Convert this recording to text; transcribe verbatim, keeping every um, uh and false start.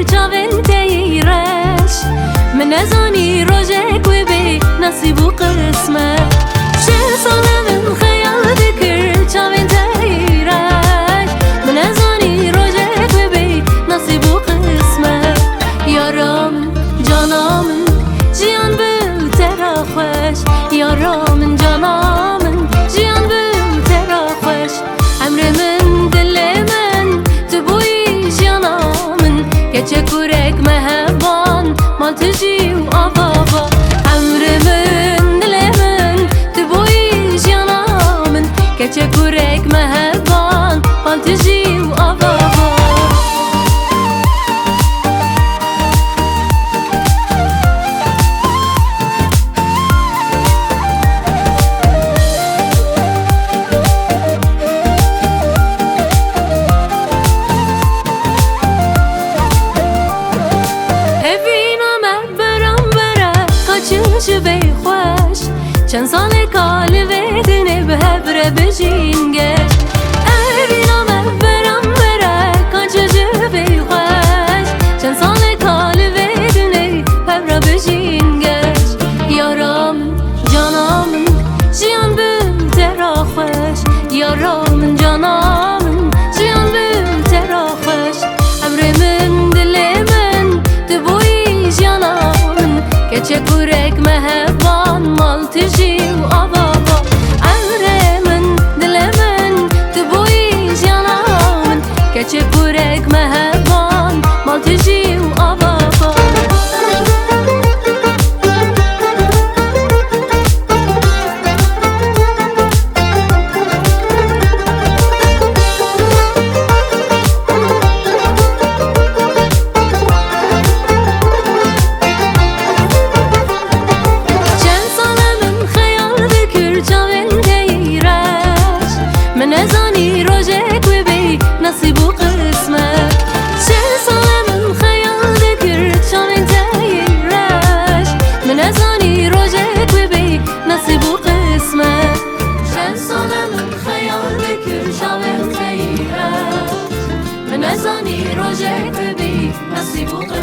چاوین تیرش من نزانی روزک و بی نصیب و قسمت چه ساله من خیال دکر چاوین تیرش من نزانی روزک و بی نصیب و قسمت یارم جانم جیان بو ترا خوش یارم جانم جیان بو ترا خوش امر من دل من تو بوی جانم گچه کورک مهبان مال تجی و آبابا امر من دل من تو بوی جانم گچه کورک مهبان مال تجی و آبابا بی خوش چند سال کال ویدنه به هبره بجین گش اینا من برم بره کانچه جو بی خوش چند سال کال ویدنه هبره بجین گش یارم جانم جیان بم ترا خوش یارم جانم جیان بم ترا خوش امر من دل من تو بوی جانم که چه کورک مهبان مال تجی و آبابا امر من دل من تو بوی جانم که چه کورک مهبان مال تجی و آبابا نزانی روزک و بی نصیب و قسمت چه ساله من خیال دکر چاوین تیرش من نزانی روزک و بی نصیب و قسمت چه ساله من خیال دکر چاوین تیرش من نزانی روزک و بی نصیب و قسمت